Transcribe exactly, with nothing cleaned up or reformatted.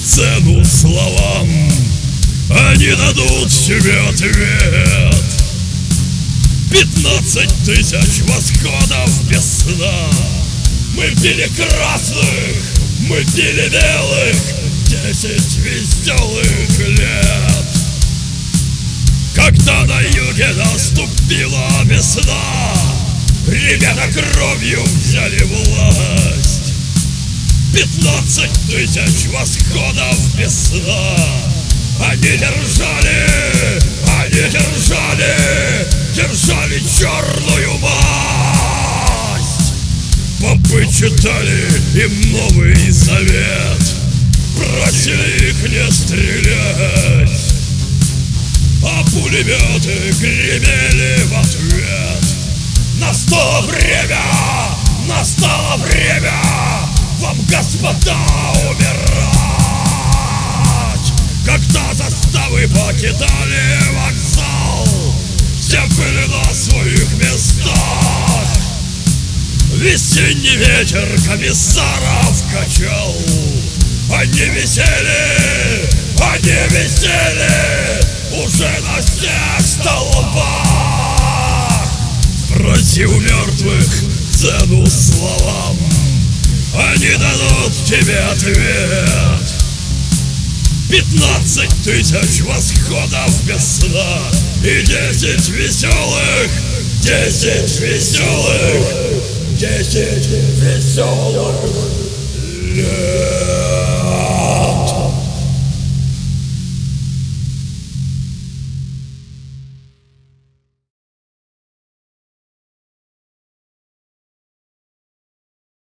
цену словам, они дадут тебе ответ. Пятнадцать тысяч восходов без сна. Мы пили красных, мы пили белых, десять веселых лет. Когда на юге наступила весна, ребята кровью взяли власть. Пятнадцать тысяч восходов без сна. Они держали, они держали, держали черную масть. Попы читали им Новый Завет, просили их не стрелять, а пулеметы гремели в ответ. Настало время, настало время вам, господа, умирать. Когда заставы покидали вокзал, все были на своих местах. Весенний ветер комиссаров качал. Они висели, они висели уже на всех столбах. Спроси у мертвых цену словам, они дадут тебе ответ. Пятнадцать тысяч восходов без сна и десять веселых, десять веселых, десять веселых лет.